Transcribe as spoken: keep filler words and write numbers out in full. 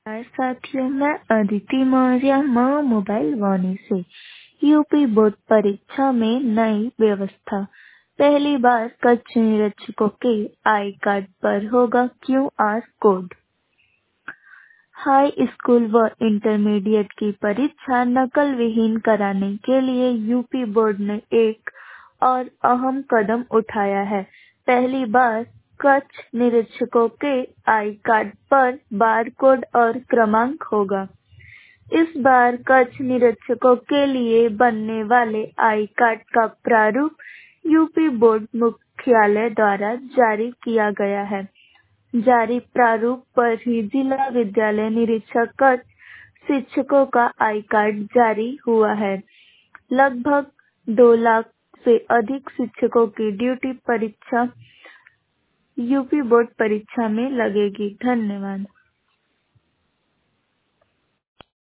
नमस्कार साथियों, मैं अदिति मौर्य माँ मोबाइल वाणी से। यूपी बोर्ड परीक्षा में नई व्यवस्था। पहली बार कच्छ निरीक्षकों के आई कार्ड पर होगा Q R code. High school व इंटरमीडिएट की परीक्षा नकल विहीन कराने के लिए यूपी बोर्ड ने एक और अहम कदम उठाया है। पहली बार कच्छ निरीक्षकों के आई कार्ड पर बारकोड और क्रमांक होगा। इस बार कच्छ निरीक्षकों के लिए बनने वाले आई कार्ड का प्रारूप यूपी बोर्ड मुख्यालय द्वारा जारी किया गया है। जारी प्रारूप पर ही जिला विद्यालय निरीक्षक कच्छ शिक्षकों का आई कार्ड जारी हुआ है। लगभग दो लाख से अधिक शिक्षकों की ड्यूटी परीक्षा यूपी बोर्ड परीक्षा में लगेगी। धन्यवाद।